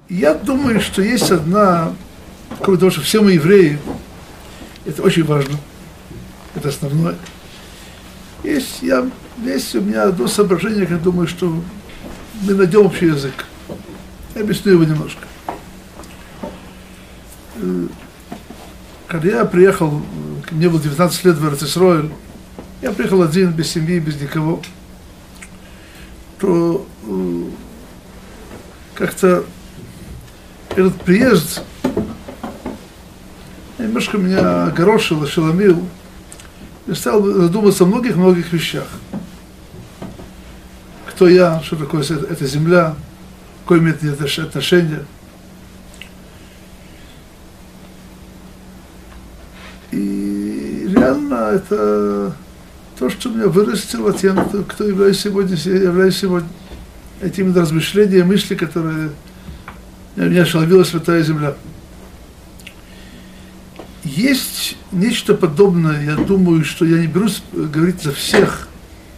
Я думаю, что есть одна, кроме того, что все мы евреи, это очень важно, это основное. Есть у меня одно соображение, я думаю, что мы найдем общий язык. Я объясню его немножко. Когда я приехал, мне было 19 лет в Эрец-Исроэль, я приехал один, без семьи, без никого, то как-то этот приезд немножко меня огорошил, ошеломил, и стал задуматься о многих-многих вещах. Кто я, что такое эта земля, какое имеет отношение. И реально это то, что меня вырастило тем, кто являюсь сегодня, этими размышления, мысли, которые меня ошеломила Святая Земля. Есть нечто подобное, я думаю, что я не берусь говорить за всех.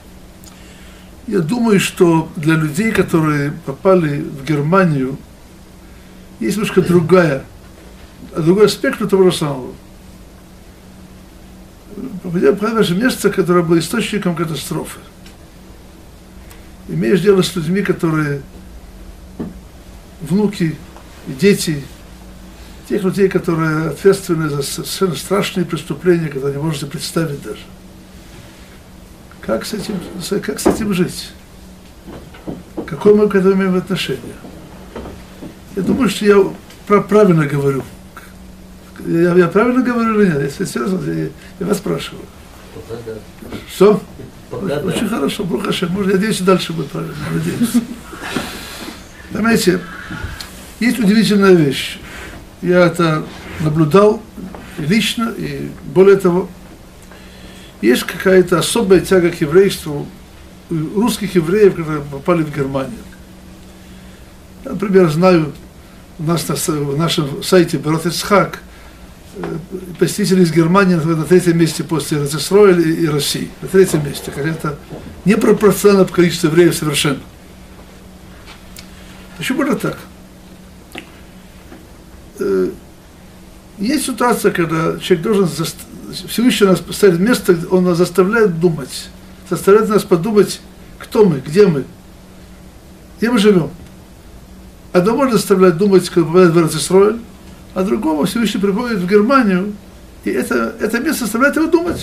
Я думаю, что для людей, которые попали в Германию, есть немножко другой аспект того же самого. Попадя в наше место, которое было источником катастрофы. Имеешь дело с людьми, которые внуки, дети, тех людей, которые ответственны за совершенно страшные преступления, которые не можете представить даже. Как с этим жить? Какое мы к этому имеем отношение? Я думаю, что я правильно говорю. Я правильно говорю или нет? Если серьезно, я вас спрашиваю. Что? Очень хорошо, Брух Ашем. Может, я надеюсь, и дальше будет правильно. Надеюсь. Понимаете, есть удивительная вещь. Я это наблюдал лично, и более того, есть какая-то особая тяга к еврейству у русских евреев, которые попали в Германию. Я, например, знаю, у нас на нашем сайте Берот Ицхак посетители из Германии на третьем месте после Эрец-Исроэля и России. На третьем месте, хотя это непропорционально по количеству евреев совершенно. Почему это так? Есть ситуация, когда человек должен Всевышний нас поставить в место, он нас заставляет думать, заставляет нас подумать, кто мы, где мы живем. Одного можно заставлять думать, когда попадает в Эрец-Исроэль, а другого Всевышний приходит в Германию, и это место заставляет его думать.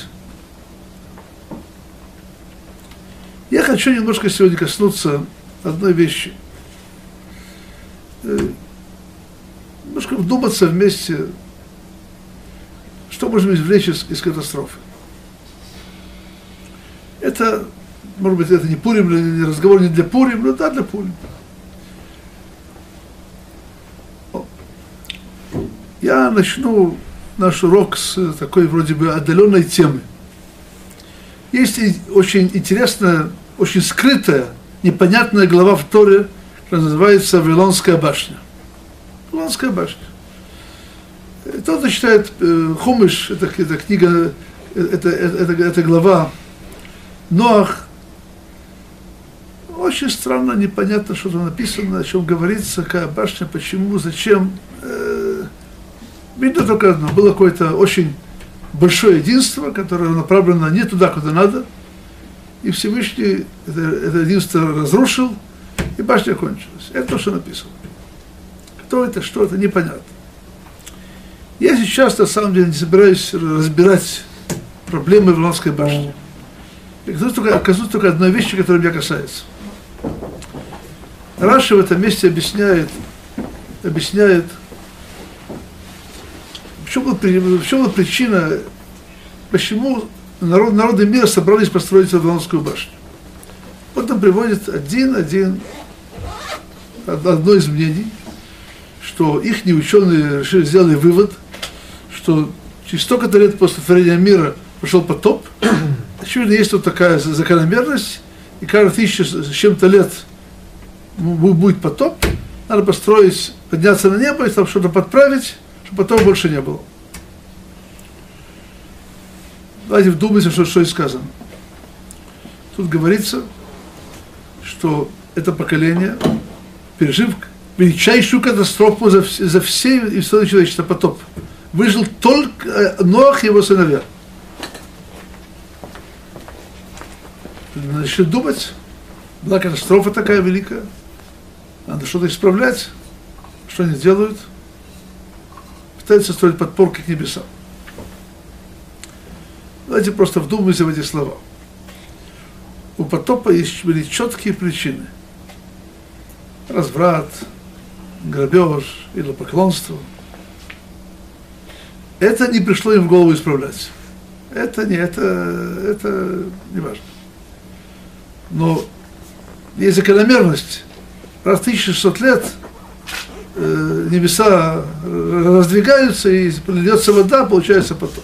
Я хочу немножко сегодня коснуться одной вещи. Немножко вдуматься вместе, что можем извлечь из катастрофы. Это, может быть, это не Пурим, не разговор не для Пурим, но да, для Пурим. Я начну наш урок с такой вроде бы отдаленной темы. Есть очень интересная, очень скрытая, непонятная глава в Торе, которая называется «Вавилонская башня». Вавилонская башня. Кто-то читает Хумиш, это книга, это глава Ноах. Очень странно, непонятно, что там написано, о чем говорится, какая башня, почему, зачем. Видно только одно. Было какое-то очень большое единство, которое направлено не туда, куда надо. И Всевышний это единство разрушил, и башня кончилась. Это то, что написано. Кто это, что это, непонятно. Я сейчас, на самом деле, не собираюсь разбирать проблемы Вавилонской башни. Я коснусь только одной вещи, которая меня касается. Раши в этом месте объясняет, в чем была причина, почему народы мира собрались построить Вавилонскую башню. Вот он приводит одно из мнений, что их ученые сделали вывод, что через столько-то лет после творения мира пошел потоп. Очевидно, есть тут такая закономерность, и каждые 1000 с чем-то лет будет потоп, надо построить, подняться на небо и там что-то подправить, чтобы потом больше не было. Давайте вдумайтесь, что здесь сказано. Тут говорится, что это поколение, пережив величайшую катастрофу за все историю человечества, потоп. Выжил только Ноах и его сыновья. Начали думать, была катастрофа такая великая, надо что-то исправлять. Что они делают? Пытаются строить подпорки к небесам. Давайте просто вдумаемся в эти слова. У потопа были четкие причины. Разврат, грабеж, идолопоклонство. Это не пришло им в голову исправлять. Это не важно. Но есть закономерность. Раз в 1600 лет небеса раздвигаются, и льется вода, получается потоп.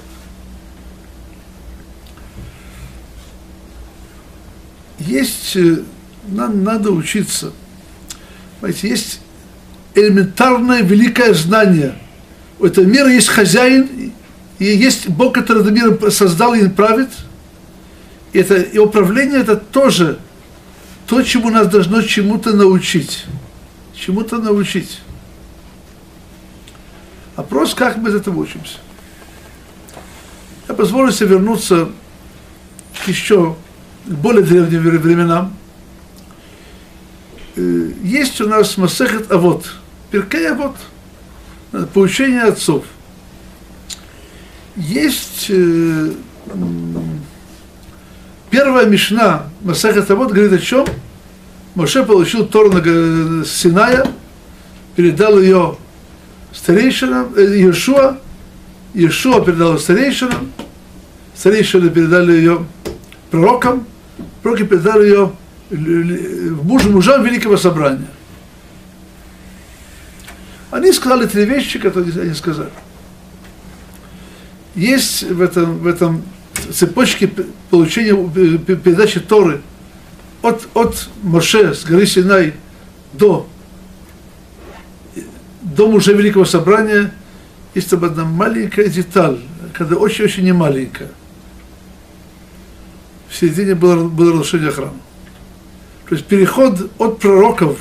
Есть, надо учиться. Понимаете, есть элементарное великое знание. У этого мира есть хозяин, и есть Бог, который этот мир создал и правит. И управление это тоже то, чему нас должно чему-то научить. Чему-то научить. Вопрос, как мы из этого учимся. Я позволю себе вернуться еще к более древним временам. Есть у нас Масехет Авот, Пиркей Авот, поучение отцов. Есть первая Мишна Масехет Авот говорит о чем? Моше получил Тору с Синая, передал ее старейшинам, Иешуа передал ее старейшинам, старейшины передали ее пророкам, пророки передали ее мужам Великого Собрания. Они сказали 3 вещи, которые они сказали. Есть в этом цепочке получения, передачи Торы от Моше с горы Синай до мужа Великого Собрания есть там одна маленькая деталь, когда очень-очень не маленькая. В середине было разрушение храма. То есть переход от пророков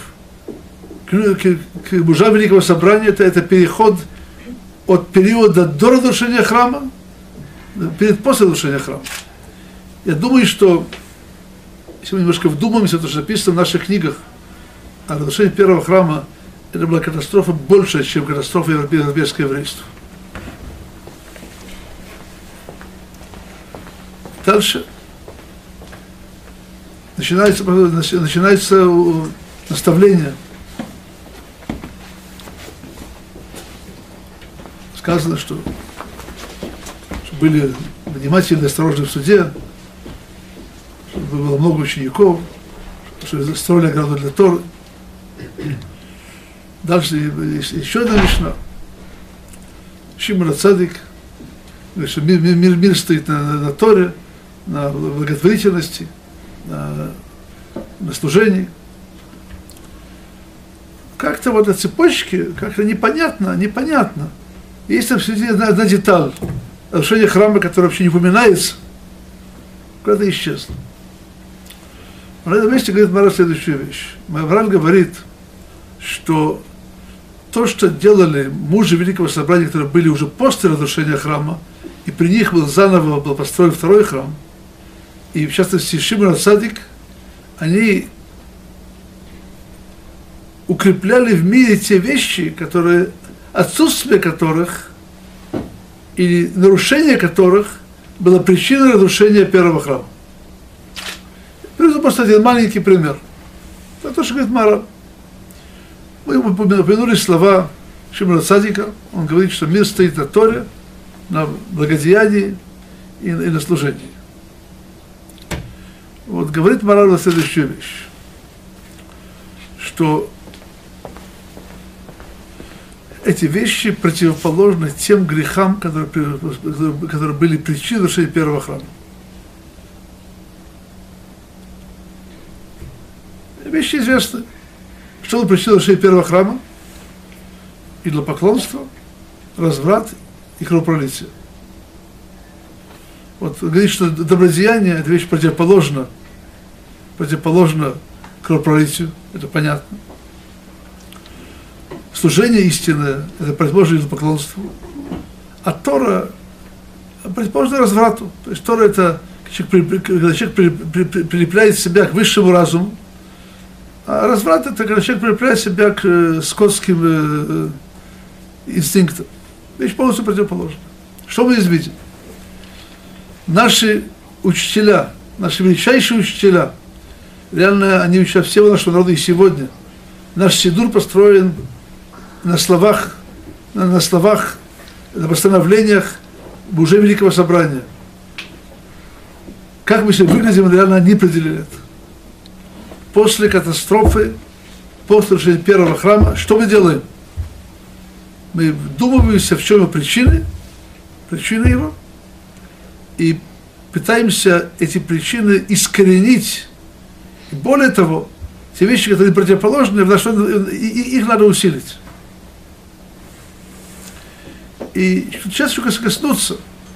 к мужам Великого Собрания, это переход от периода до разрушения храма, после разрушения храма. Я думаю, что если мы немножко вдумаемся, то, что написано в наших книгах о разрушении первого храма, это была катастрофа больше, чем катастрофа европейского еврейства. Дальше начинается наставление. Сказано, что были внимательны и осторожны в суде, чтобы было много учеников, что строили ограду для Торы. Дальше еще одна Мишна. Шимон ха-Цадик, что мир стоит на Торе, на благотворительности, на служении. Как-то вот на цепочке, как-то непонятно. Есть там среди одна деталь. Разрушение храма, которое вообще не упоминается, куда-то исчезло. На этом месте говорит Мара следующую вещь. Мавраль говорит, что то, что делали мужи Великого Собрания, которые были уже после разрушения храма, и при них заново был построен второй храм, и в частности Шимон ха-Цадик, они укрепляли в мире те вещи, которые, отсутствие которых или нарушение которых было причиной разрушения первого храма. Приведу просто один маленький пример. Это то, что говорит Мара. Мы упомянули слова Шимона ха-Цадика. Он говорит, что мир стоит на Торе, на благодеянии и на служении. Вот говорит Мара следующую вещь, что эти вещи противоположны тем грехам, которые были причиной разрушения первого храма. Вещи известны. Что было причиной разрушения первого храма? Идолопоклонство, разврат и кровопролитие. Вот говорит, что добродеяние – это вещь противоположна кровопролитию, это понятно. служение истинное, это противоположно идолопоклонству. А Тора противоположно разврату. То есть Тора это когда человек прилепляет себя к высшему разуму, а разврат это когда человек прилепляет себя к скотским инстинктам. Вещь полностью противоположна. Что мы здесь видим? Наши учителя, наши величайшие учителя, реально они учат всего нашего народа и сегодня. Наш сидур построен на словах, на постановлениях уже Великого Собрания. Как мы себя выглядим, реально они определили это. После катастрофы, после разрушения первого храма, что мы делаем? Мы вдумываемся, в чем его причины его, и пытаемся эти причины искоренить. И более того, те вещи, которые противоположны, их надо усилить. И сейчас еще коснуться.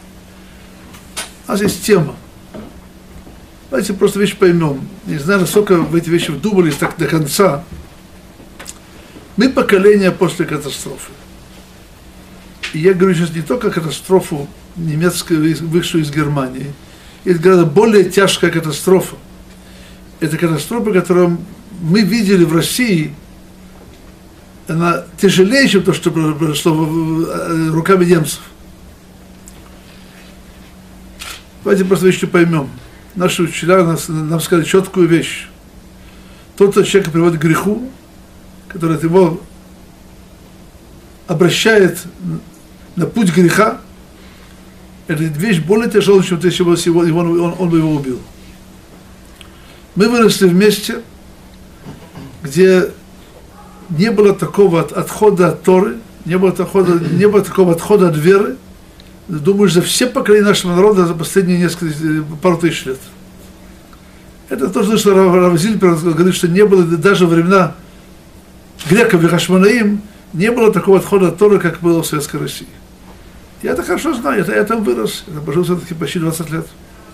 У нас есть тема. Давайте просто вещи поймем. Не знаю, насколько в эти вещи вдумались так до конца. Мы поколение после катастрофы. И я говорю сейчас не только катастрофу немецкую, вышедшую из Германии. Это гораздо более тяжкая катастрофа. Это катастрофа, которую мы видели в России. Она тяжелее, чем то, что произошло руками немцев. Давайте просто вещи поймем. Наши учителя нам сказали четкую вещь. Тот, кто человека приводит к греху, который его обращает на путь греха, это вещь более тяжелая, чем если бы он бы его убил. Мы выросли вместе, где не было такого отхода от Торы, не было такого отхода от веры. Думаю, за все поколения нашего народа за последние пару тысяч лет. Это то, что Рав Зильбер говорит, что не было даже во времена греков и хашмонаим, не было такого отхода от Торы, как было в Советской России. Я это хорошо знаю, я там вырос, я прожил все-таки почти 20 лет.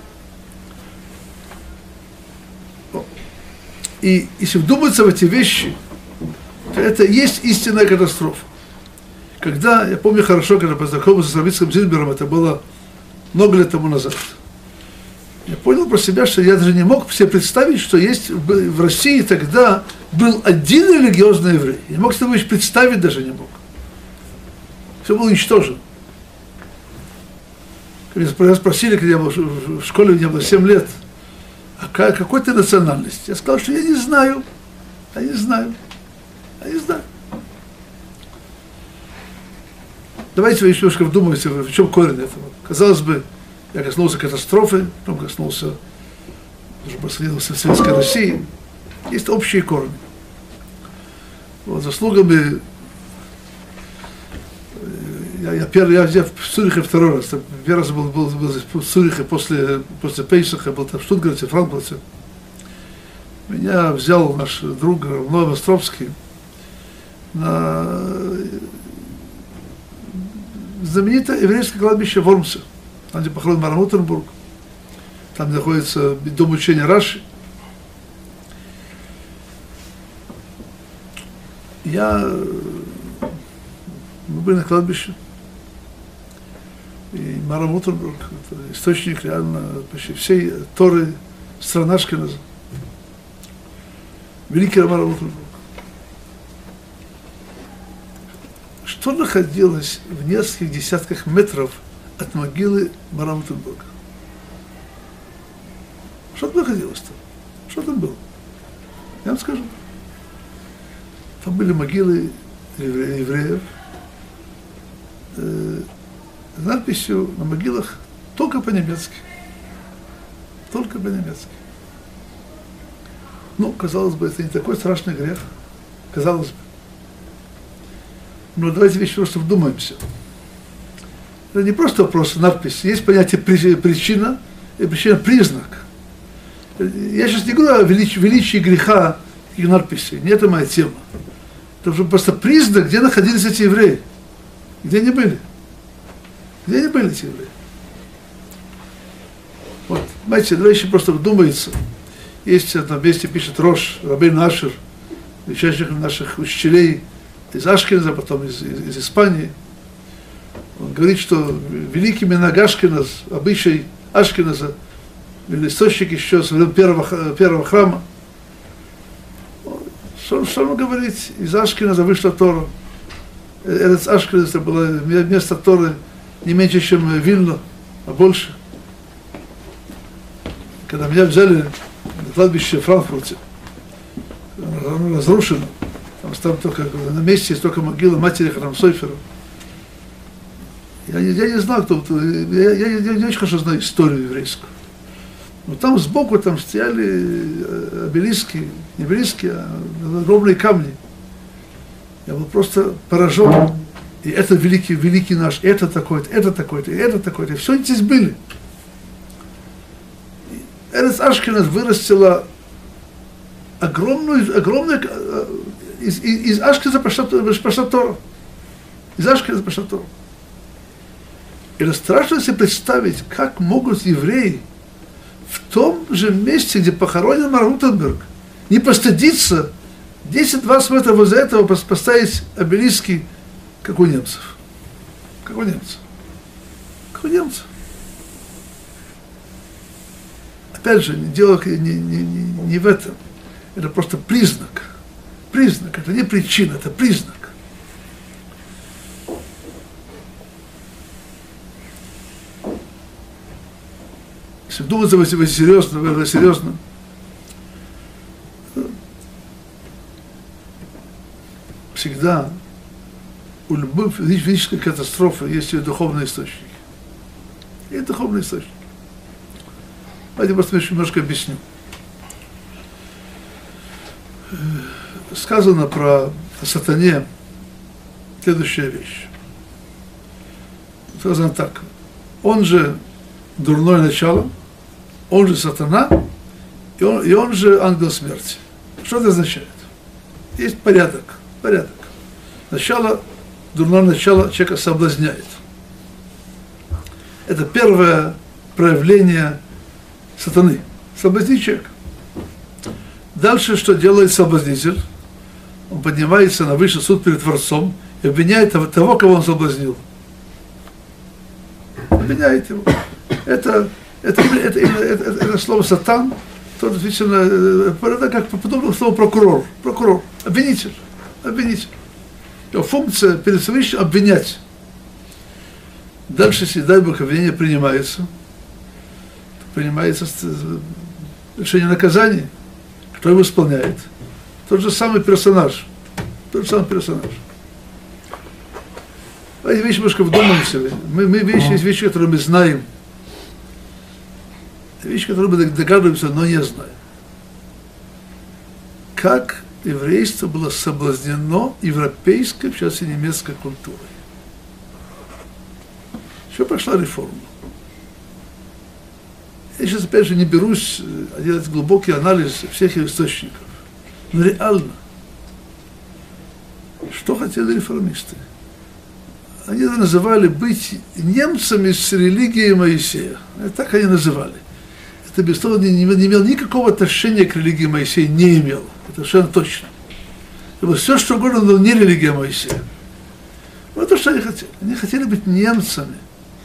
И если вдуматься в эти вещи, то это и есть истинная катастрофа. Когда, я помню хорошо, когда познакомился с Равицким Зильбером, это было много лет тому назад, я понял про себя, что я даже не мог себе представить, что есть в России тогда был один религиозный еврей. Я не мог себе представить даже не мог. Все было уничтожено. Меня спросили, когда я был в школе, мне было 7 лет, а какой ты национальности? Я сказал, что я не знаю. Я не знаю. Давайте вы еще немножко вдумайтесь, в чем корень этого. Казалось бы, я коснулся катастрофы, потом коснулся, уже проследился в Советской России. Есть общие корни. Вот, заслугами я в Цюрихе второй раз. Первый раз был в Цюрихе после Пейсаха, был там в Штутгарте, Франкфурте. Меня взял наш друг Ной Островский на знаменитое еврейское кладбище Вормсе, там, где похоронен Марам Утернбург, там находится дом учения Раши. Мы были на кладбище, и Марам Утернбург, это источник реально почти всей Торы страны Ашкеназа. Великий Марам Утернбург. Что находилось в нескольких десятках метров от могилы Марам Утернбурга? Что там находилось там? Что там было? Я вам скажу. Там были могилы евреев с надписью на могилах только по-немецки. Только по-немецки. Ну, казалось бы, это не такой страшный грех. Казалось бы. Но давайте вещи просто вдумаемся. Это не просто вопрос надписи. Есть понятие причина и причина-признак. Я сейчас не говорю о величии греха и надписей. Не это моя тема. Это уже просто признак, где находились эти евреи. Где они были. Где они были, эти евреи. Вот. Знаете, давайте просто вдумается. Есть на месте пишет Рош, Рабейн Ашер, величайших наших учителей, из Ашкеназа, потом из Испании. Он говорит, что великий минаг Ашкеназ, обычай Ашкеназа, или источник еще с времен первого храма. Что он говорит? Из Ашкеназа вышла Тора. Эрец Ашкеназ, это было место Торы не меньше, чем Вильно, а больше. Когда меня взяли на кладбище в Франкфурте, оно разрушено, там только на месте есть только могила матери Храм Сойфера. Я не знал, кто я не очень хорошо знаю историю еврейскую. Но там сбоку там стояли обелиски, не обелиски, а огромные камни. Я был просто поражен. И это великий наш, это такой-то, это такой-то, это такой-то. И все здесь были. Эрец Ашкеназ вырастила огромную, из Ашкеназа пошла Тора. Из Ашкеназа пошла Тора. И это страшно себе представить, как могут евреи в том же месте, где похоронен Марк Рутенберг, не постыдиться 10-20 метров возле этого поставить обелиски, как у немцев. Как у немцев. Как у немцев. Опять же, дело не в этом. Это просто признак. Признак. Это не причина, это признак. Если думать об этом серьезно, всегда у любой физической катастрофы есть ее духовные источники. И духовные источники. Давайте просто немножко объясню. Сказано про сатане следующая вещь. Сказано так. Он же дурное начало, он же сатана, и он же ангел смерти. Что это означает? Есть порядок. Начало, дурное начало человека соблазняет. Это первое проявление сатаны. Соблазнить человека. Дальше что делает соблазнитель? Он поднимается на высший суд перед Творцом и обвиняет того, кого он соблазнил. Обвиняет его. Это слово сатан, то действительно, это как подобно слову прокурор, обвинитель. Его функция перед Всевышним обвинять. Дальше, если, дай Бог, обвинение принимается решение наказания. Кто его исполняет? Тот же самый персонаж. Эти вещи немножко вдумаемся. Есть вещи, которые мы знаем. Вещи, которые мы догадываемся, но не знаем. Как еврейство было соблазнено европейской, в частности немецкой культурой. Еще пошла реформа. Я сейчас опять же не берусь делать глубокий анализ всех источников. Но реально, что хотели реформисты? Они это называли быть немцами с религией Моисея. Так они называли. Это безусловно не имел никакого отношения к религии Моисея, не имел. Это совершенно точно. Это было все, что угодно, но не религия Моисея. Вот то, что они хотели. Они хотели быть немцами.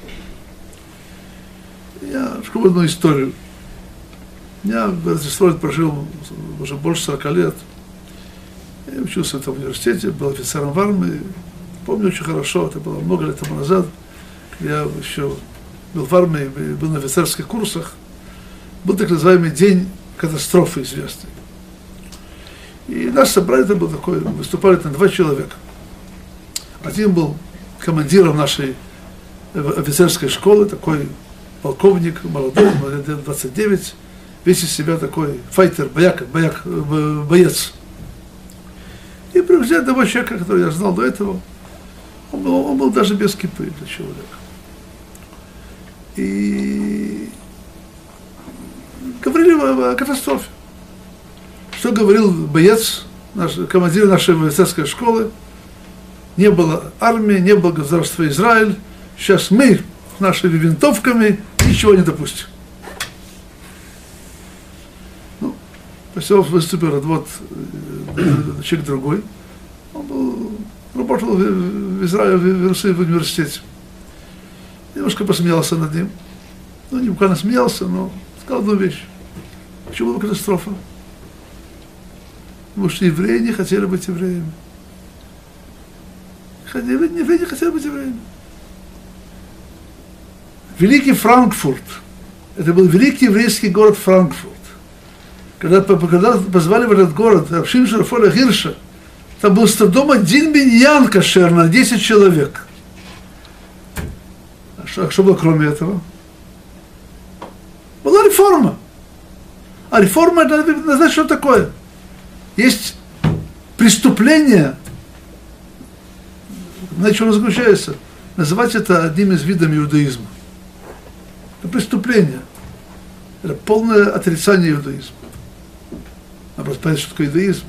Я расскажу одну историю. Я в Рождество прожил уже больше 40 лет. Я учился в университете, был офицером в армии. Помню очень хорошо, это было много лет тому назад, когда я еще был в армии, был на офицерских курсах. Был так называемый день катастрофы известный. И нас собрали, это был такой, выступали там 2 человека. Один был командиром нашей офицерской школы, такой полковник, молодой, 29, весь из себя такой файтер, боец. И привезли одного человека, которого я знал до этого. Он был даже без кипы для человека. И говорили о катастрофе. Что говорил боец, командир нашей офицерской школы? Не было армии, не было государства Израиль. Сейчас мы нашими винтовками ничего не допустим. Ну, после того выступил вот человек другой. Он был работал в Израиле, в Иерусалиме, в университете. Немножко посмеялся над ним. Ну, не буквально смеялся, но сказал одну вещь. Почему была катастрофа? Потому что евреи не хотели быть евреями. Евреи не хотели быть евреями. Великий Франкфурт. Это был великий еврейский город Франкфурт. Когда позвали в этот город Шимшона Рафаэля Гирша, там был с трудом 1 миньян кошер на 10 человек. А что было кроме этого? Была реформа. А реформа, это значит, что такое? Есть преступление, на чем оно заключается? Называть это одним из видов иудаизма. Это преступление. Это полное отрицание иудаизма. Надо просто понять, что такое иудаизм.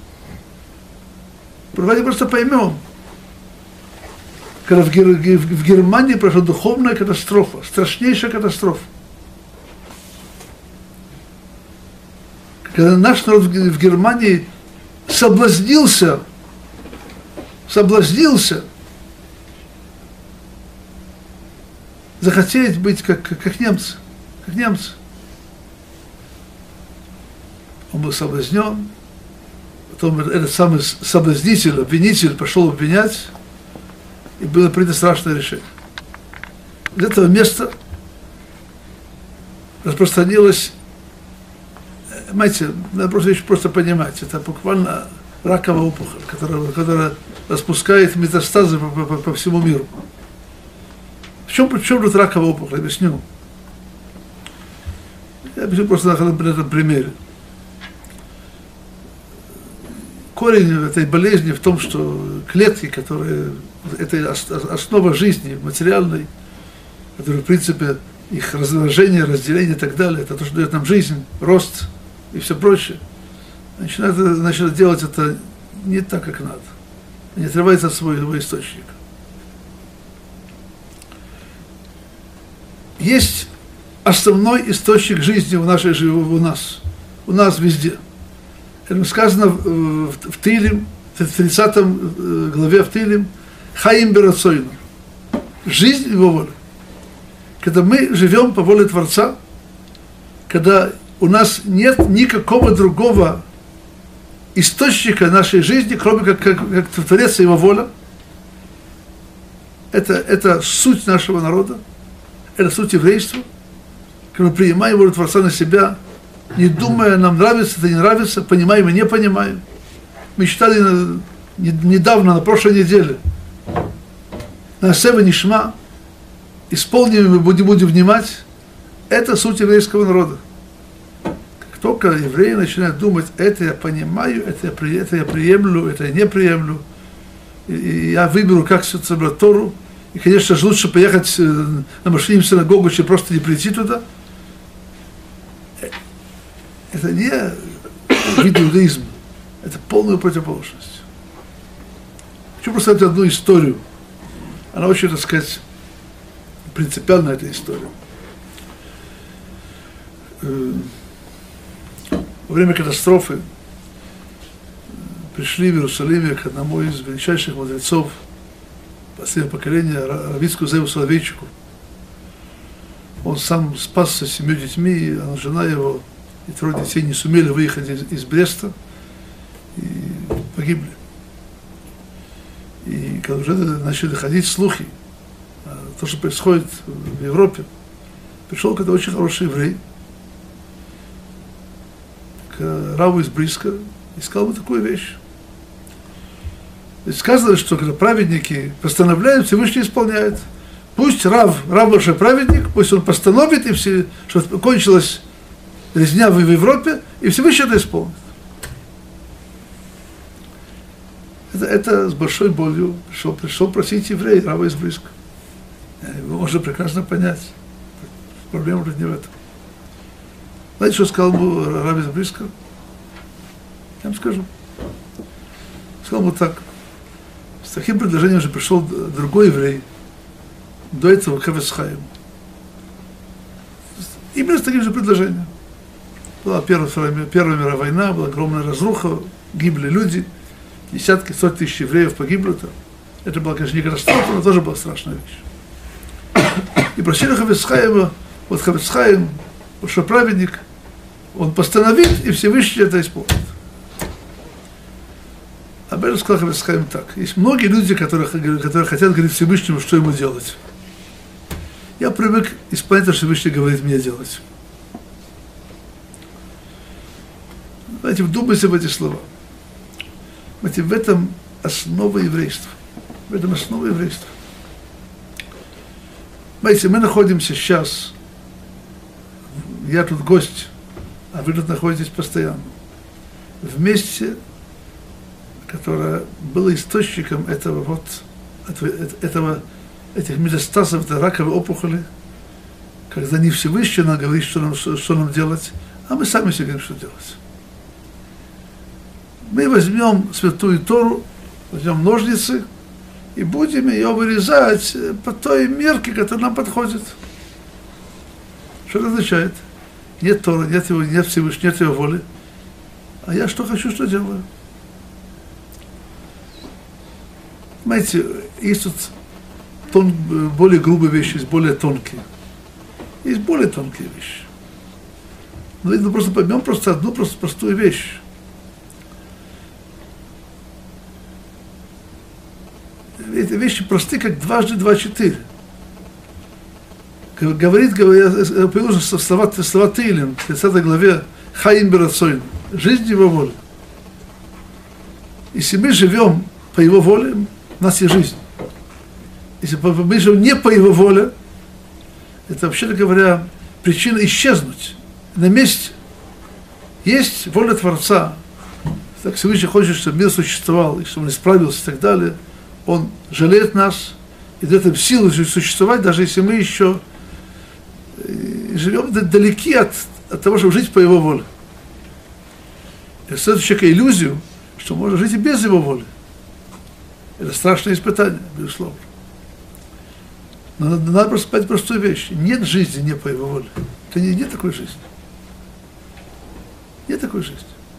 Давайте просто поймем. Когда в Германии прошла духовная катастрофа, страшнейшая катастрофа. Когда наш народ в Германии соблазнился захотеть быть как немцы, Он был соблазнен, потом этот самый соблазнитель, обвинитель пошел обвинять, и было принято страшное решение. Из этого места распространилось, понимаете, надо просто понимать, это буквально раковая опухоль, которая распускает метастазы по всему миру. В чем тут раковая опухоль? Объясню. Я объясню просто на этом примере. Корень этой болезни в том, что клетки, которые, это основа жизни материальной, которые, в принципе, их разложение, разделение и так далее, это то, что дает нам жизнь, рост и все прочее, начинают делать это не так, как надо. Они отрываются от своего источника. Есть основной источник жизни в нашей жизни, у нас везде. Это сказано в Тилим, в 30 главе в Тилим, Хаим Берацойну. Жизнь его воля. Когда мы живем по воле Творца, когда у нас нет никакого другого источника нашей жизни, кроме как Творец и его воля, это суть нашего народа, это суть еврейства, когда мы принимаем волю Творца на себя, не думая, нам нравится, это не нравится, понимаем и не понимаем. Мы читали недавно, на прошлой неделе, на Сева Нишма, исполним и будем внимать, это суть еврейского народа. Как только евреи начинают думать, это я понимаю, это я приемлю, это я не приемлю, и я выберу, как все собрать Тору, и, конечно же, лучше поехать на машине в синагогу, чем просто не прийти туда. Это не вид иудаизма, это полная противоположность. Хочу представить одну историю. Она очень, так сказать, принципиальна, эта история. Во время катастрофы пришли в Иерусалиме к одному из величайших мудрецов последнего поколения, Рав Ицхаку Зеву Соловейчику. Он сам спасся с 7 детьми, а жена его и 3 детей не сумели выехать из Бреста и погибли. И когда уже начали доходить слухи, то, что происходит в Европе, пришел когда очень хороший еврей к Раву из Бриска и сказал ему такую вещь. Ведь сказано, что когда праведники постановляют, Всевышний исполняет. Пусть Рав большой праведник, пусть он постановит, и все, что кончилась резня в Европе, и Всевышний это исполнит. Это с большой болью пришел просить еврей, Рава из Бриска. Его можно прекрасно понять. Проблема уже не в этом. Знаете, что сказал ему Рав из Бриска? Я вам скажу. Сказал ему так. С таким предложением же пришел другой еврей, до этого Хафец Хаим. Именно с таким же предложением. Была Первая мировая война, была огромная разруха, гибли люди, десятки, сотни тысяч евреев погибли там. Это была, конечно, не катастрофа, но тоже была страшная вещь. И просили Хафец Хаима, вот Хафец Хаим, большой праведник, он постановит, и Всевышний это исполнит. А Бер сказал Хафец Хаим так. Есть многие люди, которые хотят говорить Всевышнему, что ему делать. Я привык исполнять, что Всевышний говорит мне делать. Знаете, вдумайтесь в эти слова. Знаете, в этом основа еврейства. В этом основа еврейства. Знаете, мы находимся сейчас, я тут гость, а вы тут находитесь постоянно, в месте, которое было источником этих метастазов, этой раковой опухоли, когда не Всевышний нам говорит, что нам делать, а мы сами себе говорим, что делать. Мы возьмем Святую Тору, возьмем ножницы и будем ее вырезать по той мерке, которая нам подходит. Что это означает? Нет Торы, нет его, нет Всевышнего, нет его воли. А я что хочу, что делаю. Понимаете, есть тут более грубые вещи, есть более тонкие. Есть более тонкие вещи. Но мы просто поймем одну простую вещь. Эти вещи просты, как 2 × 2 = 4. Появилось слова Теилим, в 30 главе, Хаим Берацойн, жизнь его воли. Если мы живем по его воле, у нас есть жизнь. Если мы живем не по его воле, это, вообще говоря, причина исчезнуть на месте. Есть воля Творца. Так Всевышний хочет, чтобы мир существовал, и чтобы он исправился и так далее. Он жалеет нас и дает им силу существовать, даже если мы еще живем далеки от того, чтобы жить по его воле. И создает человека иллюзию, что можно жить и без его воли. Это страшное испытание, безусловно. Но надо просто понять простую вещь. Нет жизни не по его воле. Это нет такой жизни. Нет такой жизни.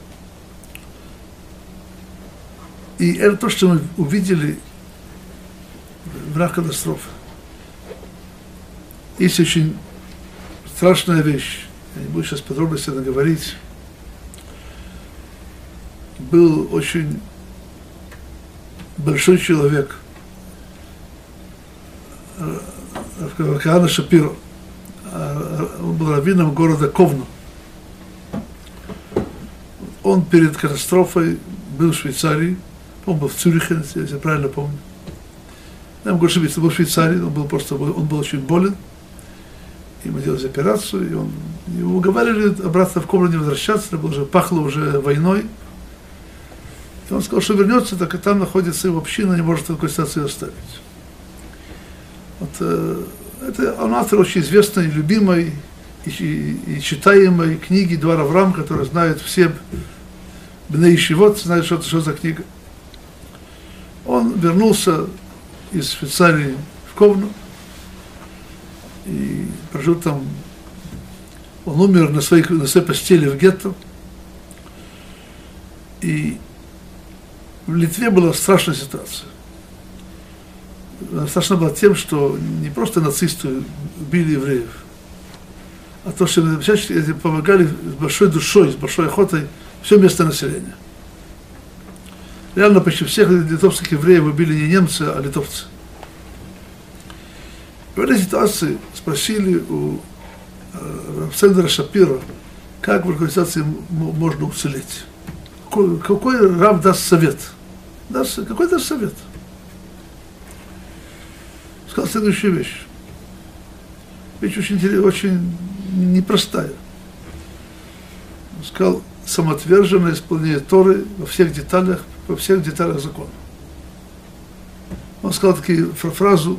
И это то, что мы увидели в враг катастрофы. Есть очень страшная вещь. Я не буду сейчас подробности это говорить. Был очень большой человек, Рав Каана Шапиро. Он был раввином города Ковно. Он перед катастрофой был в Швейцарии. Он был в Цюрихе, если я правильно помню. Я могу ошибиться, он был в Швейцарии, он был очень болен. Ему делали операцию, и его уговаривали обратно в Ковно не возвращаться, это было уже, пахло уже войной. И он сказал, что вернется, так и там находится его община, не может такой ситуации оставить. Вот, это он автор очень известной, любимой и читаемой книги Двар Авраам, которую знают все бней ешивот, знают, что за книга. Он вернулся из Швейцарии в Ковно и прожил там. Он умер на своей постели в гетто. И в Литве была страшная ситуация. Она страшна была тем, что не просто нацисты убили евреев, а то, что они помогали с большой душой, с большой охотой все местное население. Реально почти всех литовских евреев убили не немцы, а литовцы. В этой ситуации спросили у Рав Шапиро, как в организации можно уцелеть. Какой рав даст совет? Какой даст совет? Сказал следующую вещь. Вещь очень непростая. Он сказал, самоотверженное исполнение Торы во всех деталях закона. Он сказал такую фразу,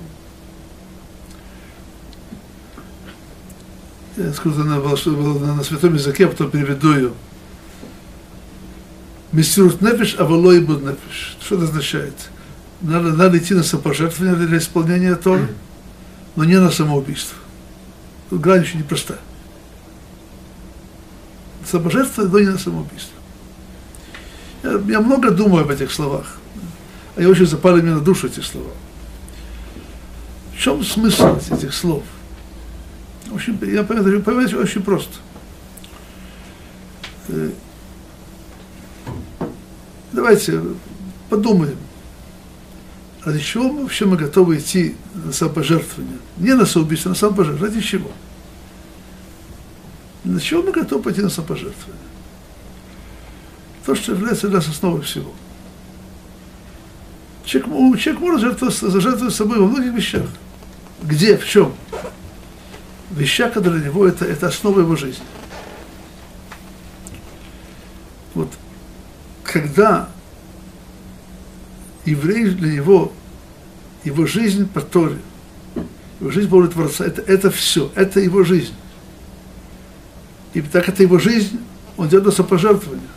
я скажу, она была на святом языке, а потом переведу ее. Мессирут нефиш, авалой буд нефиш. Что это означает? Надо идти на самопожертвование для исполнения Торы, но не на самоубийство. Тут грань еще непростая. Самопожертвование, но не на самоубийство. Я много думаю об этих словах. они очень запали мне на душу, эти слова. В чем смысл этих слов? Очень, я понимаю, очень просто. Давайте подумаем, ради чего вообще мы готовы идти на самопожертвование? Не на самоубийство, а на самопожертвование. Ради чего? Для чего мы готовы пойти на самопожертвование? То, что является для нас основой всего. Человек может зажертвовать собой во многих вещах. Где, в чем? Вещах, которые для него это основа его жизни. Вот, когда еврей для него, его жизнь по Торе, его жизнь по воле Творца, это все, это его жизнь. И так это его жизнь, он делает самопожертвование,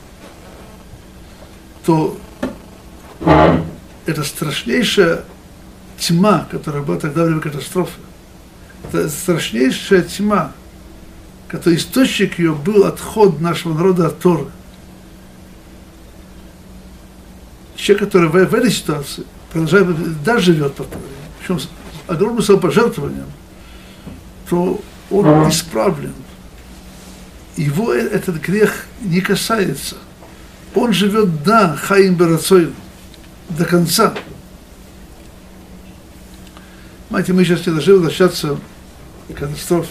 то это страшнейшая тьма, которая была тогда во время катастрофы. Это страшнейшая тьма, который источник ее был отход нашего народа от Торы. Человек, который в этой ситуации продолжает, даже живет по Торе, причем с огромным самопожертвованием, то он исправлен. Его этот грех не касается. Он живет хаим берацой, до конца. Знаете, мы сейчас не должны возвращаться к катастрофе.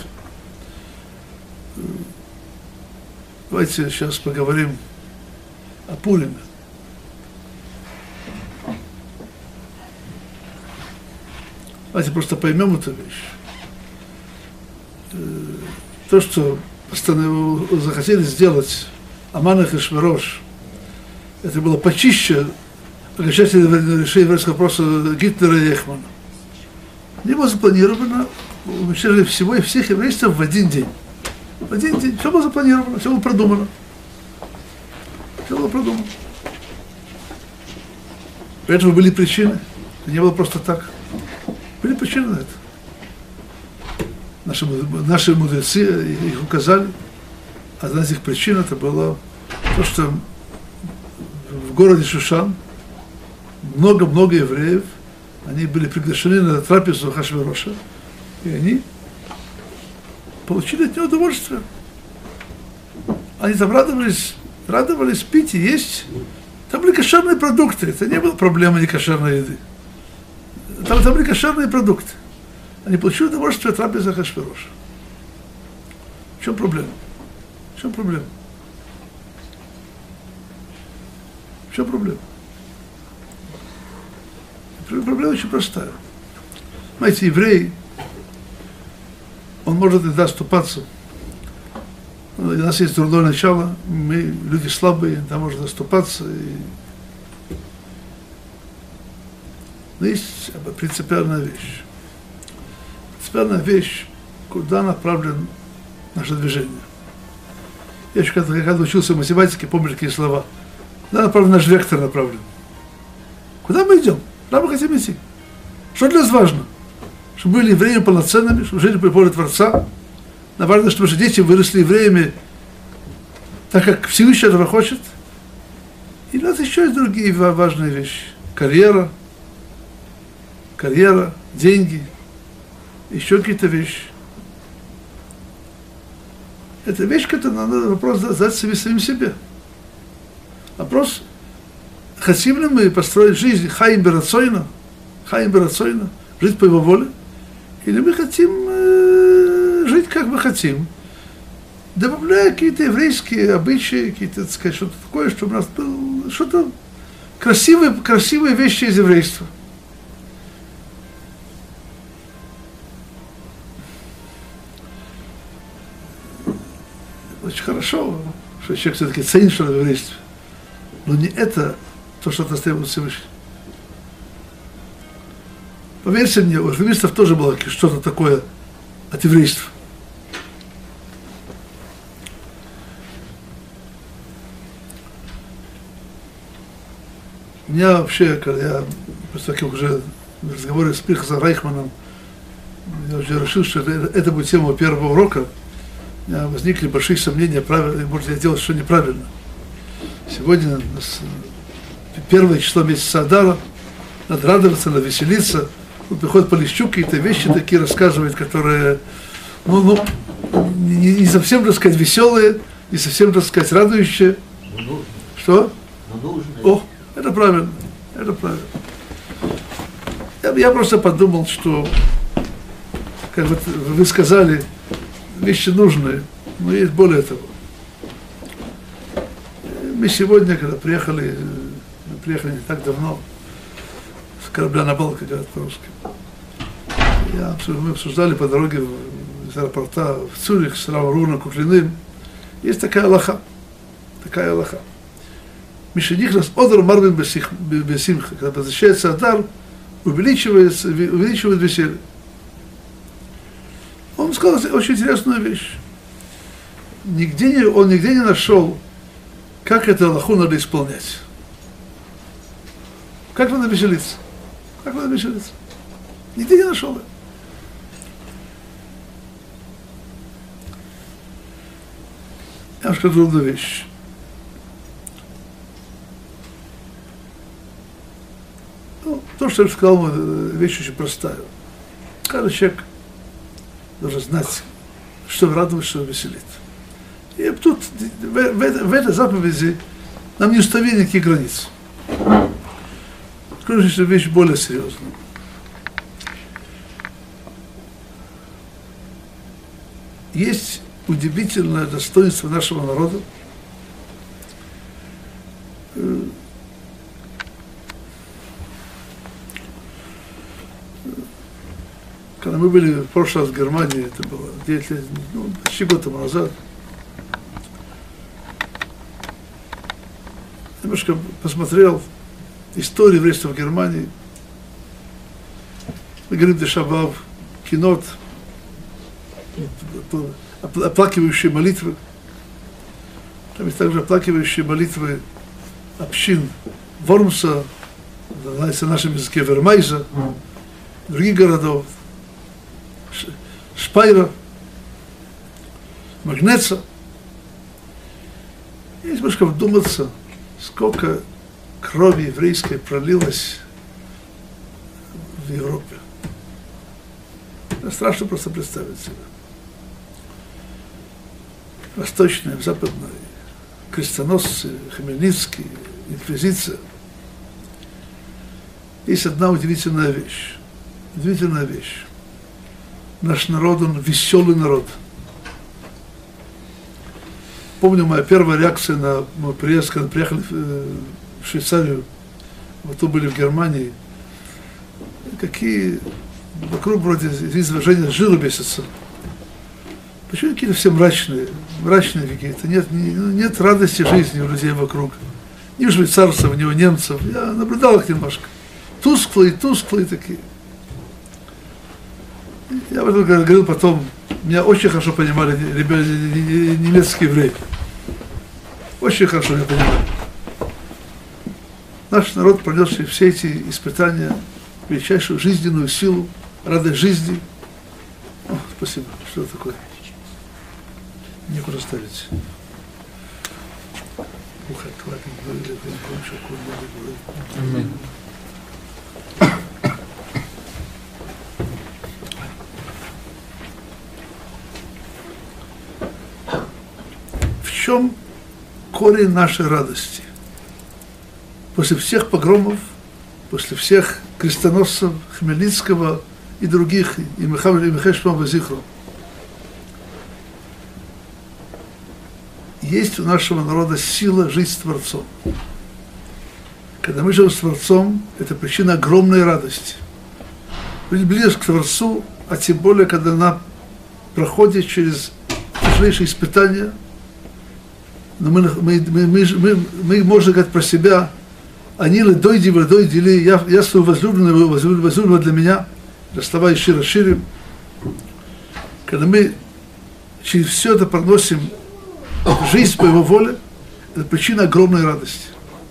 Давайте сейчас поговорим о Пуриме. Давайте просто поймем эту вещь. То, что захотели сделать Аман и Ахашверош, это было почище окончательное решение еврейского вопроса Гитлера и Эйхмана. Не было запланировано уничтожение всего и всех еврейств в один день. В один день. Все было запланировано, все было продумано. Все было продумано. Поэтому были причины. Это не было просто так. Были причины на это. Наши мудрецы их указали. Одна из их причин это было то, что в городе Шушан много-много евреев, они были приглашены на трапезу Ахашвероша, и они получили от него удовольствие. Они там радовались пить и есть. Там были кошерные продукты, это не была проблема некошерной еды. Там были кошерные продукты. Они получили удовольствие от трапезы Ахашвероша. В чем проблема? В чем проблема? В чем проблема? Проблема очень простая. Знаете, еврей, он может иногда оступаться. У нас есть дурное начало, мы люди слабые, иногда может оступаться. Но есть принципиальная вещь. Принципиальная вещь, куда направлено наше движение. Я еще когда учился в математике, помню такие слова. Куда направлен наш вектор направлен? Куда мы идем? Куда мы хотим идти? Что для нас важно? Чтобы были евреями полноценными, чтобы жили по воле Творца. Нам важно, чтобы наши дети выросли евреями, так как Всевышний этого хочет. И у нас еще есть другие важные вещи. Карьера, деньги, еще какие-то вещи. Это вещь, которую надо вопрос задать самим себе. Вопрос, хотим ли мы построить жизнь хаим берацойна, жить по его воле, или мы хотим жить как мы хотим, добавляя какие-то еврейские обычаи, какие-то, так сказать, что-то такое, чтобы у нас было что-то красивые вещи из еврейства. Очень хорошо, что человек все-таки ценит что-то в еврействе. Но не это то, что требует Всевышний. Поверьте мне, у исламистов тоже было что-то такое от еврейства. У меня вообще, когда я после таких уже в разговоре с Пинхасом Райхманом, я уже решил, что это будет тема первого урока, у меня возникли большие сомнения, может, я делал что неправильно. Сегодня первое число месяца Адара, надо радоваться, надо веселиться. Тут приходит Полищук, какие-то вещи такие рассказывает, которые, не совсем, так сказать, веселые, не совсем, так сказать, радующие. Что? О, это правильно, это правильно. Я просто подумал, что, как вот вы сказали, вещи нужные, но есть более того. Мы сегодня, когда приехали не так давно, с корабля на бал, как говорят по-русски, мы обсуждали по дороге из аэропорта в Цюрих с Равруна Куклиным, есть такая алаха, Мишенихнас Одар Марвин Бесимха, когда возвращается Адар, увеличивает веселье. Он сказал очень интересную вещь. Он нигде не нашел, как эту алаху надо исполнять. Как надо веселиться? Нигде не нашел. Я вам скажу одну вещь. То, что я сказал, вещь очень простая. Каждый человек должен знать, что радует, что веселит. И тут, в этой заповеди, нам не установили никаких границ. Скажу, что вещь более серьезная. Есть удивительное достоинство нашего народа. Когда мы были в прошлый раз в Германии, это было 9 лет, почти год тому назад, немножко посмотрел историю еврейства в Германии. Мы говорим Дешабав, кинот, оплакивающие молитвы. Там есть также оплакивающие молитвы общин Вормса, называется на нашем языке Вермайза, других городов, Шпайра, Магнеца. И немножко вдуматься, сколько крови еврейской пролилось в Европе. Это страшно просто представить себе. Восточная, западная, крестоносцы, Хмельницкий, инквизиция. Есть одна удивительная вещь. Наш народ, он веселый народ. Помню, моя первая реакция на мой приезд, когда приехали в Швейцарию, вот тут были в Германии, какие вокруг вроде изображения жира бесятся. Почему какие-то все мрачные какие-то, нет радости жизни у людей вокруг. Ни у швейцарцев, ни у немцев. Я наблюдал их немножко. Тусклые такие. Я об этом говорил потом, меня очень хорошо понимали ребята, немецкие евреи. Очень хорошо меня понимали. Наш народ пронесший все эти испытания, величайшую жизненную силу, радость жизни. О, спасибо. Что это такое? Некуда ставить. В чем корень нашей радости? После всех погромов, после всех крестоносцев Хмельницкого и других, и Михаила Шломо Зихро, есть у нашего народа сила жить с Творцом. Когда мы живем с Творцом, это причина огромной радости. Быть ближе к Творцу, а тем более, когда она проходит через тяжелейшие испытания, но мы можем говорить про себя, они ли дойди ли, я свою возлюбленную для меня, расставаясь шире. Когда мы через все это проносим жизнь по его воле, это причина огромной радости.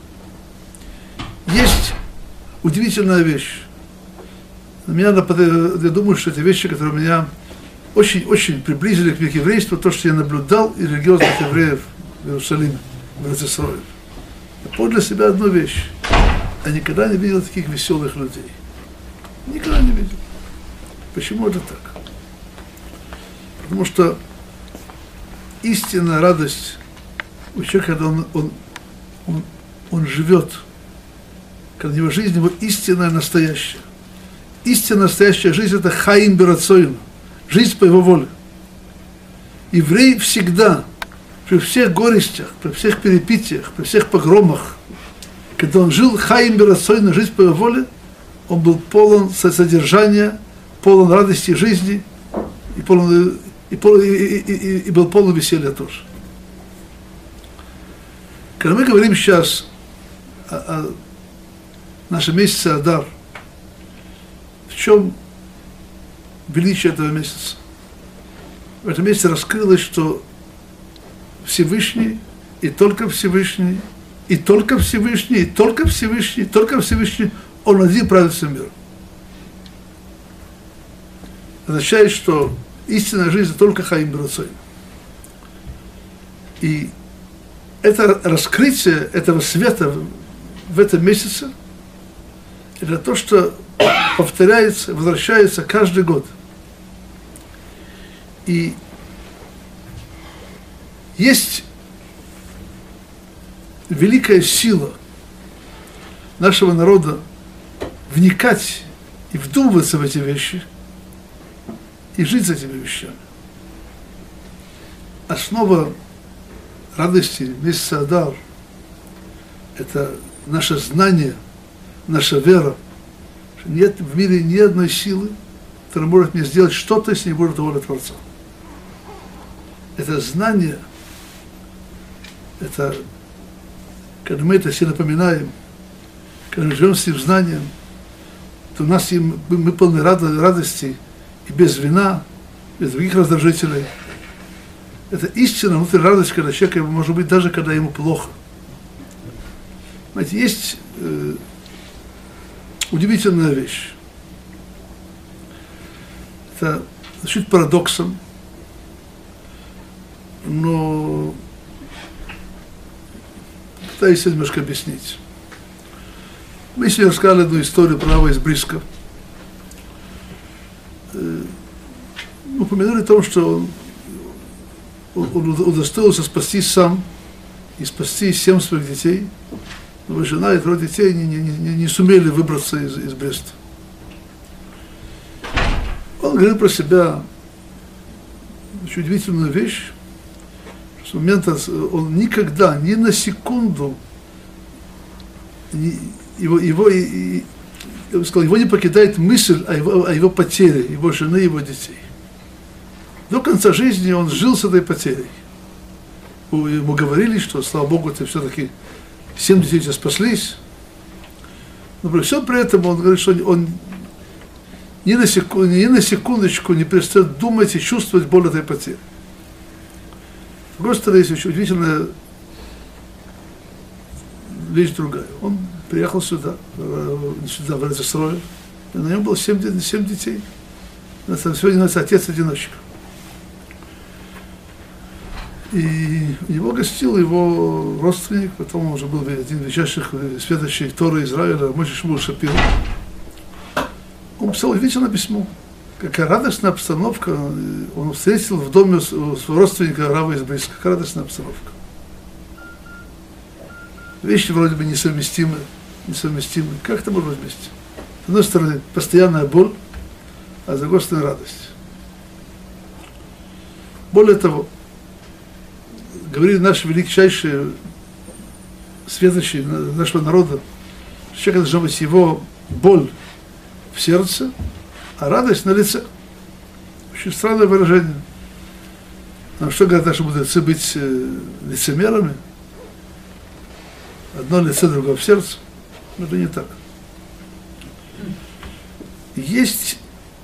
Есть удивительная вещь. Я думаю, что это вещи, которые меня очень приблизили к еврейству, то, что я наблюдал из религиозных евреев в Иерусалиме, в Иерусалиме. Я понял для себя одну вещь. я никогда не видел таких веселых людей. Никогда не видел. Почему это так? Потому что истинная радость у человека, когда он живет, когда его жизнь, его истинная настоящая. Истинная настоящая жизнь – это хаим берацоин, жизнь по его воле. Еврей всегда, при всех горестях, при всех перепитиях, при всех погромах, когда он жил хаим берацоин, жизнь по его воле, он был полон содержания, полон радости жизни и был полон веселья тоже. Когда мы говорим сейчас о нашем месяце Адар, в чем величие этого месяца? В этом месяце раскрылось, что Всевышний, и только Всевышний, и только Всевышний, и только Всевышний, и только Всевышний, Он один правит всем миром. Означает, что истинная жизнь – это только хаим берацоин. И это раскрытие этого света в этом месяце – это то, что повторяется, возвращается каждый год. И есть великая сила нашего народа вникать и вдумываться в эти вещи и жить с этими вещами. Основа радости месяца Адар – это наше знание, наша вера, что нет в мире ни одной силы, которая может мне сделать что-то, если не будет воля Творца. Это знание, это, когда мы это себе напоминаем, когда мы живем с этим знанием, то у нас мы полны радости и без вина, без других раздражителей. Это истинная внутренняя радость, когда человек, может быть, даже когда ему плохо. Знаете, есть удивительная вещь. Это чуть парадоксом, но пытаюсь немножко объяснить. Мы сегодня рассказали одну историю про Рава из Бриска. Упомянули о том, что он удостоился спасти сам и спасти 7 своих детей, но его жена и 3 детей не сумели выбраться из Бреста. Он говорил про себя очень удивительную вещь, что с момента он никогда, ни на секунду, его не покидает мысль о его потере, его жены, его детей. До конца жизни он жил с этой потерей. Ему говорили, что, слава Богу, ты все-таки 7 детей у тебя спаслись. Но при всем при этом он говорит, что он ни на секундочку не перестает думать и чувствовать боль этой потери. С другой стороны, есть очень удивительная вещь другая. Он приехал сюда, в Эрец-Исроэль, и на нем было 7 детей. Это сегодня называется отец-одиночка. И его гостил его родственник, потом он уже был один из величайших светочей Торы Израиля, Моше Шмуэль Шапира. Он писал удивительное письмо. Какая радостная обстановка. Он встретил в доме своего родственника Рава из Бриска. Какая радостная обстановка. Вещи вроде бы несовместимы. Как это может быть вместе? С одной стороны, постоянная боль, а с другой стороны, радость. Более того, говорили наши величайшие светочи нашего народа, что человек должна быть его боль в сердце, а радость на лице. Очень странное выражение. Нам что говорят наши мудрецы, быть лицемерами? Одно лице, другое в сердце. Но это не так. Есть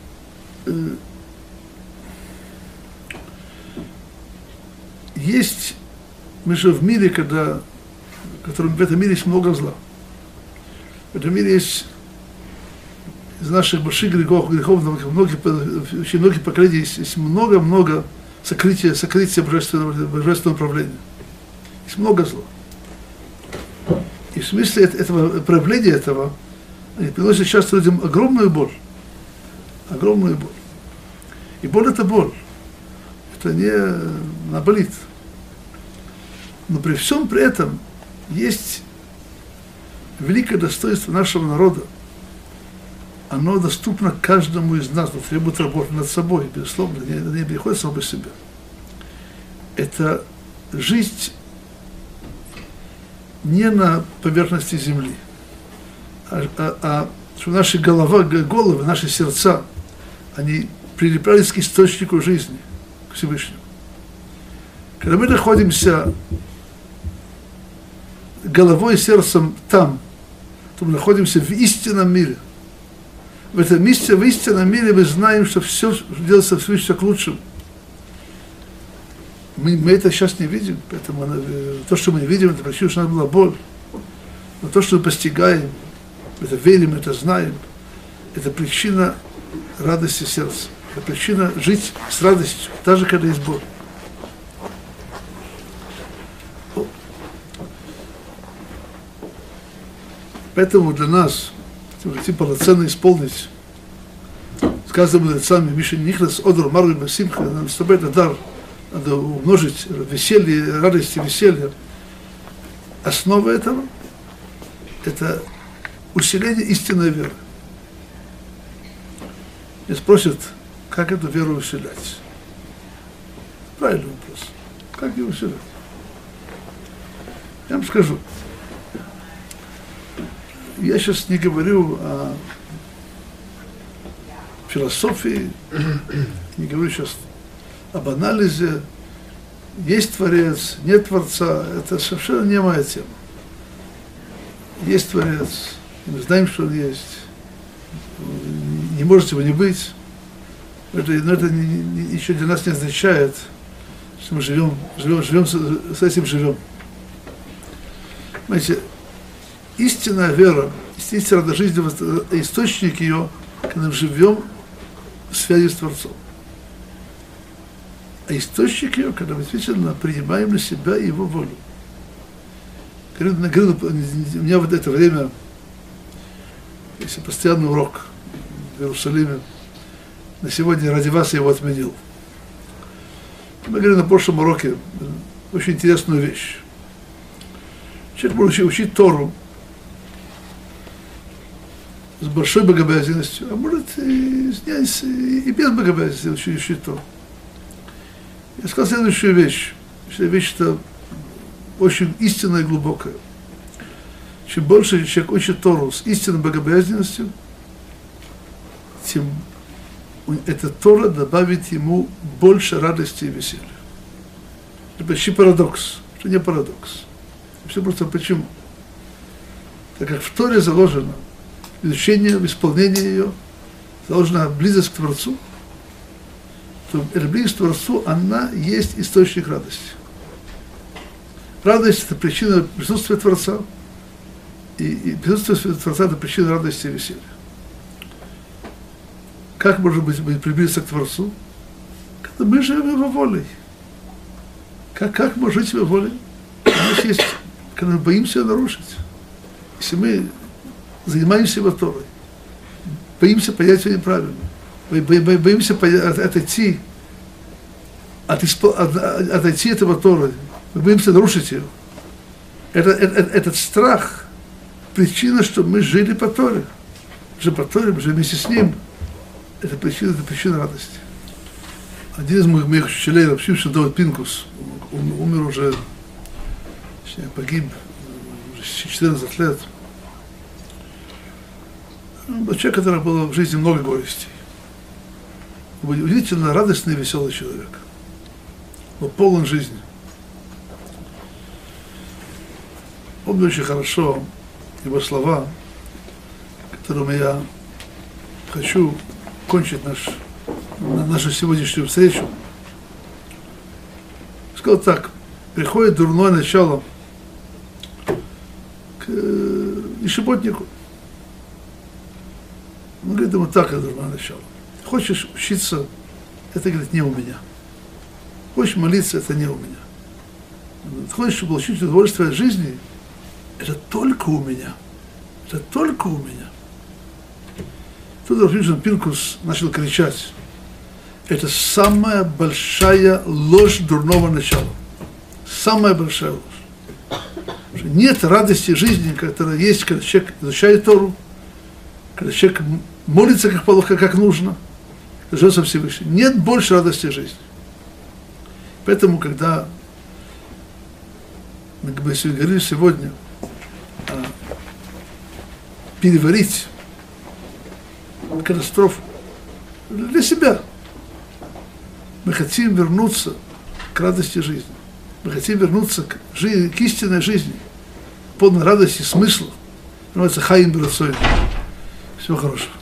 мы живем в мире, в этом мире есть много зла. В этом мире есть из наших больших грехов очень многих поколений есть много сокрытия божественного правления. Есть много зла. И И в смысле этого проявления этого, они приносят часто людям огромную боль. Огромную боль. И боль это боль. Это не она болит. Но при всем при этом есть великое достоинство нашего народа. Оно доступно каждому из нас, но требует работы над собой, безусловно, не приходит само по себе. Это жизнь не на поверхности земли, что наши головы, наши сердца, они прилеплялись к источнику жизни, к Всевышнему. Когда мы находимся головой и сердцем там, то мы находимся в истинном мире. В этом месте, в истинном мире мы знаем, что все делается Всевышним к лучшему. Мы это сейчас не видим, поэтому то, что мы не видим, это причина, что у нас была боль. Но то, что мы постигаем, это верим, это знаем, это причина радости сердца. Это причина жить с радостью, даже когда есть боль. Поэтому для нас, если мы хотим полноценно исполнить сказанным мудрецами, Миша Нихлес, Одор, Марвин, Басимха, нам с тобой это дар, надо умножить веселье, радость и веселье. Основа этого – это усиление истинной веры. И спросят, как эту веру усилять? Правильный вопрос. Как ее усилять? Я вам скажу. Я сейчас не говорю о философии, не говорю сейчас об анализе. Есть Творец, нет Творца. Это совершенно не моя тема. Есть Творец, мы знаем, что Он есть. Не может его не быть. Но это еще для нас не означает, что мы живем с этим живем. Понимаете, истинная вера, истинная жизнь, источник ее, когда мы живем в связи с Творцом. А источник ее, когда мы действительно принимаем на себя Его волю. У меня в это время, если постоянный урок в Иерусалиме, на сегодня ради вас я его отменил. Мы говорили на прошлом уроке очень интересную вещь. Человек может учить Тору с большой богобоязненностью, а может и без богобоязненности учить Тору. Я сказал следующую вещь. Вещь-то очень истинная и глубокая. Чем больше человек учит Тору с истинной богобоязненностью, тем эта Тора добавит ему больше радости и веселья. Это почти парадокс. Это не парадокс. Все просто почему? Так как в Торе заложено изучение, в исполнении ее, заложена близость к Творцу, то эта близость к Творцу, она есть источник радости. Радость – это причина присутствия Творца, и присутствие Творца – это причина радости и веселья. Как может быть приблизиться к Творцу? Когда мы живем Его волей. Как мы жить Его волей? У нас есть, когда мы боимся ее нарушить. Если мы занимаемся Его Торой, боимся понять ее неправильно, боимся отойти от этого Торы, мы боимся нарушить ее. Этот страх – причина, что мы жили по Торе. Жили по Торе, мы жили вместе с Ним. Это причина радости. Один из моих учителей, Рабшимшин Давид Пинкус, он умер уже, погиб уже 14 лет. Он был человек, у которого было в жизни много горестей. Он был удивительно радостный и веселый человек. Был полон жизни. Помню очень хорошо его слова, которыми я хочу кончить нашу сегодняшнюю встречу. Сказал так: приходит дурное начало к нищеботнику. Он говорит ему так: это дурное начало. Хочешь учиться, это, говорит, не у меня. Хочешь молиться, это не у меня. Хочешь получить удовольствие от жизни, это только у меня. Это только у меня. Тут Раф Пинкус начал кричать. Это самая большая ложь дурного начала. Самая большая ложь. Нет радости жизни, которая есть, когда человек изучает Тору, когда человек молится как нужно, живет со Всевышним. Нет больше радости жизни. Поэтому, когда мы говорили сегодня переварить катастрофу для себя, мы хотим вернуться к радости жизни. Мы хотим вернуться к истинной жизни, полной радости, смысла. Называется Хаим Берацой. Всего хорошего.